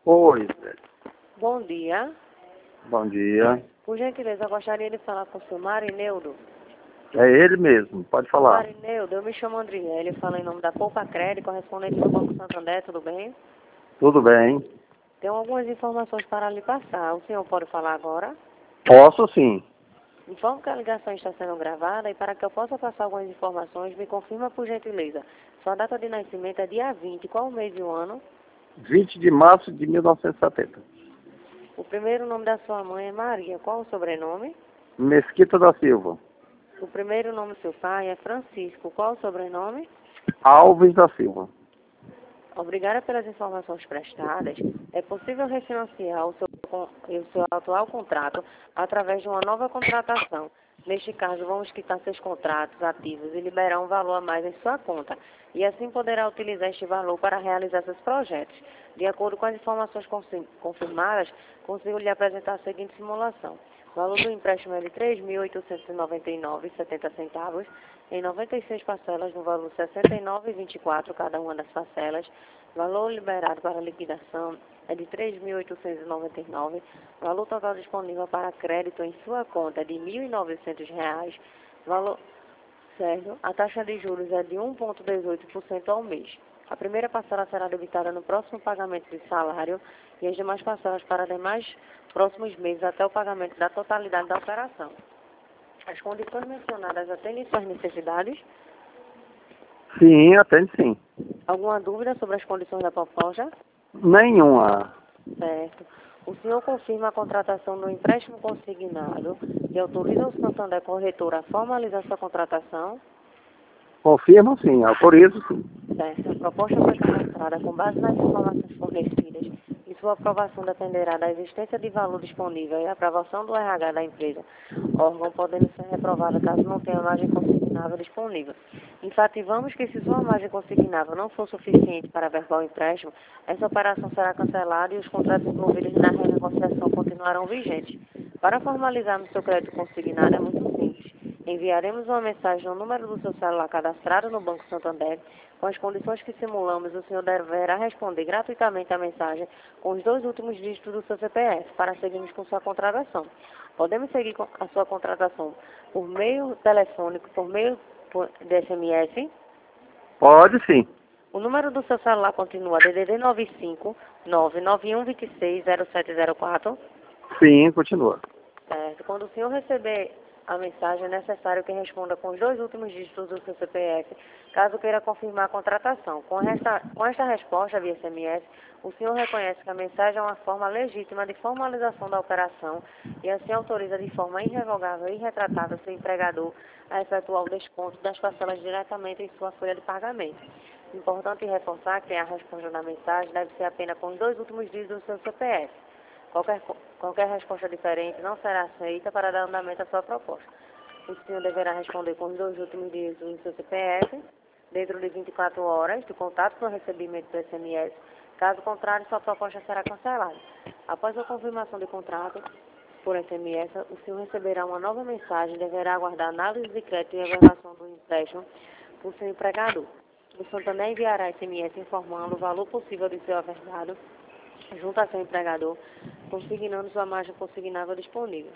Oi, Zé. Bom dia. Bom dia. Por gentileza, eu gostaria de falar com o senhor Marineudo. É ele mesmo, pode falar. Marineudo, eu me chamo Andriele, falo em nome da Poupa Crédito, correspondente do Banco Santander, tudo bem? Tudo bem? Tenho algumas informações para lhe passar. O senhor pode falar agora? Posso sim. Informo que a ligação está sendo gravada e para que eu possa passar algumas informações, me confirma por gentileza. Sua data de nascimento é dia 20, qual o mês e o ano? 20 de março de 1970. O primeiro nome da sua mãe é Maria, qual o sobrenome? Mesquita da Silva. O primeiro nome do seu pai é Francisco, qual o sobrenome? Alves da Silva. Obrigada pelas informações prestadas. É possível refinanciar o seu atual contrato através de uma nova contratação. Neste caso, vamos quitar seus contratos ativos e liberar um valor a mais em sua conta. E assim poderá utilizar este valor para realizar seus projetos. De acordo com as informações confirmadas, consigo lhe apresentar a seguinte simulação. O valor do empréstimo é de R$ 3.899,70 em 96 parcelas no valor de R$ 69,24 cada uma das parcelas. Valor liberado para liquidação é de R$ 3.899. Valor total disponível para crédito em sua conta é de R$ 1.900. Valor certo. A taxa de juros é de 1,18% ao mês. A primeira parcela será debitada no próximo pagamento de salário e as demais parcelas para demais próximos meses até o pagamento da totalidade da operação. As condições mencionadas atendem suas necessidades? Sim, atende sim. Alguma dúvida sobre as condições da proposta? Nenhuma. Certo. O senhor confirma a contratação do empréstimo consignado e autoriza o Santander Corretora a formalizar sua contratação? Confirmo sim, autorizo sim. Certo. A proposta foi cadastrada com base nas informações fornecidas e sua aprovação dependerá da existência de valor disponível e aprovação do RH da empresa, órgão podendo ser reprovado caso não tenha margem consignável disponível. Enfativamos que se sua margem consignável não for suficiente para averbar o empréstimo, essa operação será cancelada e os contratos envolvidos na renegociação continuarão vigentes. Para formalizarmos seu crédito consignado é muito simples. Enviaremos uma mensagem no número do seu celular cadastrado no Banco Santander. Com as condições que simulamos, o senhor deverá responder gratuitamente a mensagem com os 2 últimos dígitos do seu CPF para seguirmos com sua contratação. Podemos seguir com a sua contratação por meio telefônico, por meio de SMS? Pode sim. O número do seu celular continua DDD 95 991 26 0704? Sim, continua. Certo. Quando o senhor receber a mensagem, é necessário que responda com os 2 últimos dígitos do seu CPF, caso queira confirmar a contratação. Com esta resposta via SMS, o senhor reconhece que a mensagem é uma forma legítima de formalização da operação e assim autoriza de forma irrevogável e irretratável seu empregador a efetuar o desconto das parcelas diretamente em sua folha de pagamento. Importante reforçar que a resposta da mensagem deve ser apenas com os 2 últimos dígitos do seu CPF. Qualquer resposta diferente não será aceita para dar andamento à sua proposta. O senhor deverá responder com os 2 últimos dígitos do seu CPF dentro de 24 horas do contato com o recebimento do SMS. Caso contrário, sua proposta será cancelada. Após a confirmação do contrato por SMS, o senhor receberá uma nova mensagem e deverá aguardar análise de crédito e averbação do empréstimo por seu empregador. O Santander enviará SMS informando o valor possível de seu averbado junto a seu empregador, consignando sua margem consignável disponível.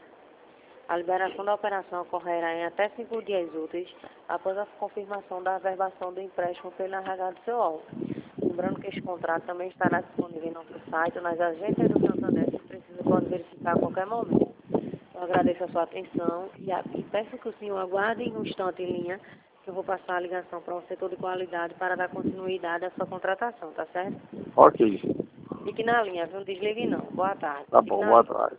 A liberação da operação ocorrerá em até 5 dias úteis após a confirmação da averbação do empréstimo pelo RH do seu órgão. Lembrando que este contrato também estará disponível em nosso site, nas agências do Santander, se precisa pode verificar a qualquer momento. Eu agradeço a sua atenção e peço que o senhor aguarde um instante em linha, que eu vou passar a ligação para o setor de qualidade para dar continuidade à sua contratação, tá certo? Ok. Fique na linha, viu? Não desligue não. Boa tarde. Tá bom, boa tarde.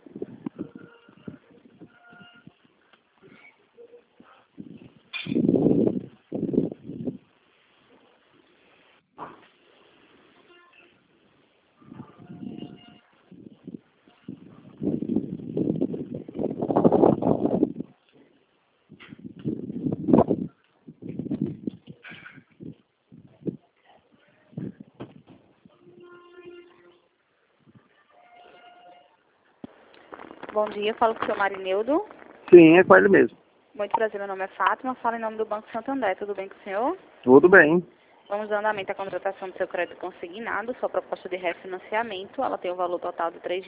Bom dia, falo com o seu Marineudo. Sim, é com ele mesmo. Muito prazer, meu nome é Fátima, falo em nome do Banco Santander. Tudo bem com o senhor? Tudo bem. Vamos dar andamento à contratação do seu crédito consignado. Sua proposta de refinanciamento, ela tem o valor total de R$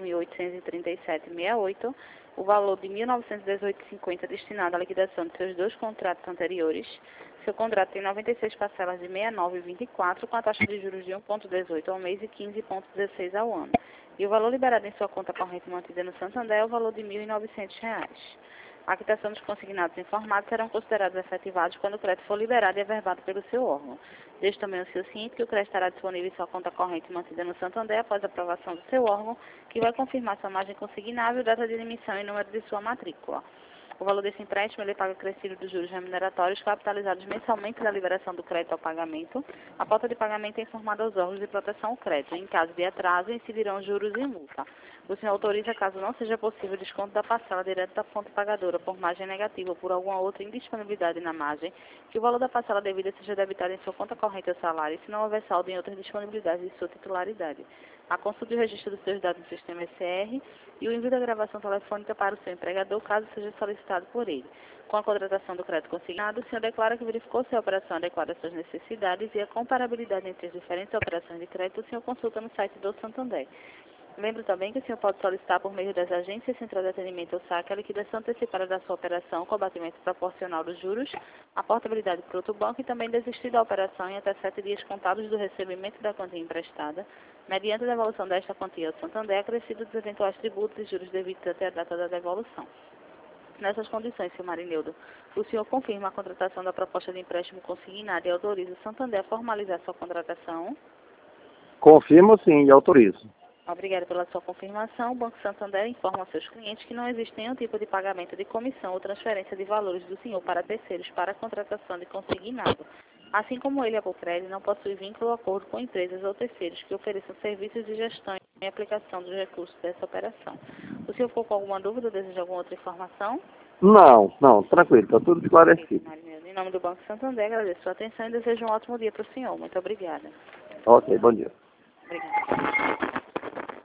3.837,68, o valor de R$ 1.918,50 destinado à liquidação de seus 2 contratos anteriores. Seu contrato tem 96 parcelas de R$ 69,24, com a taxa de juros de 1,18 ao mês e 15,16 ao ano. E o valor liberado em sua conta corrente mantida no Santander é o valor de R$ 1.900. A quitação dos consignados informados serão considerados efetivados quando o crédito for liberado e averbado pelo seu órgão. Deixe também o seu ciente que o crédito estará disponível em sua conta corrente mantida no Santander após a aprovação do seu órgão, que vai confirmar sua margem consignável, data de emissão e número de sua matrícula. O valor desse empréstimo ele paga acrescido dos juros remuneratórios capitalizados mensalmente da liberação do crédito ao pagamento. A pauta de pagamento é informada aos órgãos de proteção ao crédito. Em caso de atraso, incidirão juros e multa. O senhor autoriza, caso não seja possível, desconto da parcela direto da fonte pagadora por margem negativa ou por alguma outra indisponibilidade na margem, que o valor da parcela devida seja debitado em sua conta corrente ou salário, se não houver saldo em outras disponibilidades de sua titularidade. A consulta e o registro dos seus dados no sistema SCR e o envio da gravação telefônica para o seu empregador, caso seja solicitado por ele. Com a contratação do crédito consignado, o senhor declara que verificou se a operação adequada às suas necessidades e a comparabilidade entre as diferentes operações de crédito, o senhor consulta no site do Santander. Lembro também que o senhor pode solicitar por meio das agências Central de Atendimento ou SAC a liquidação antecipada da sua operação com abatimento proporcional dos juros, a portabilidade para outro banco e também desistir da operação em até 7 dias contados do recebimento da quantia emprestada, mediante a devolução desta quantia ao Santander, acrescido dos eventuais tributos e juros devidos até a data da devolução. Nessas condições, senhor Marineudo, o senhor confirma a contratação da proposta de empréstimo consignado e autoriza o Santander a formalizar sua contratação? Confirmo sim e autorizo. Obrigada pela sua confirmação. O Banco Santander informa aos seus clientes que não existe nenhum tipo de pagamento de comissão ou transferência de valores do senhor para terceiros para a contratação de consignado. Assim como ele, a Bocred, não possui vínculo ou acordo com empresas ou terceiros que ofereçam serviços de gestão e aplicação dos recursos dessa operação. O senhor ficou com alguma dúvida ou deseja alguma outra informação? Não, tranquilo, está tudo esclarecido. Em nome do Banco Santander, agradeço a sua atenção e desejo um ótimo dia para o senhor. Muito obrigada. Ok, bom dia. Obrigada.